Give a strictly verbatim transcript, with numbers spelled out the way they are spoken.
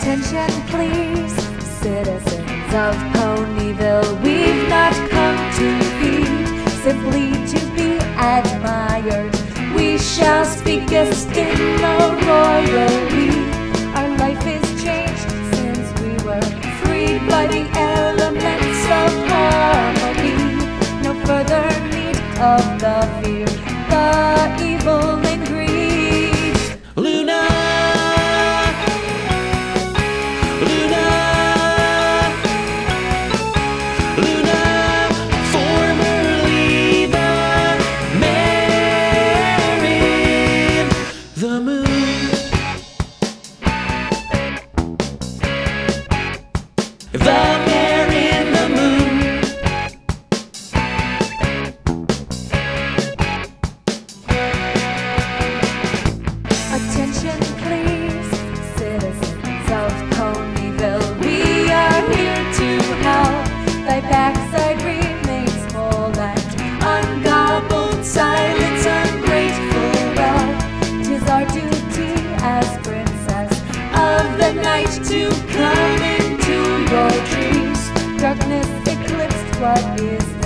Attention please, citizens of Ponyville. We've not come to feed, simply to be admired. We shall speak guest in the royal we. Our life is changed since we were freed by the elements of harmony. No further need of the fear, the evil and greed. Luna, Luna, Luna, formerly the Marion, the moon, the Marion, the moon. Attention please, citizens of Ponyville. We are here to help. Thy backside remains full and ungobbled silence, ungrateful wealth. 'Tis our duty as princess of the night to come into your dreams. Darkness eclipsed, what is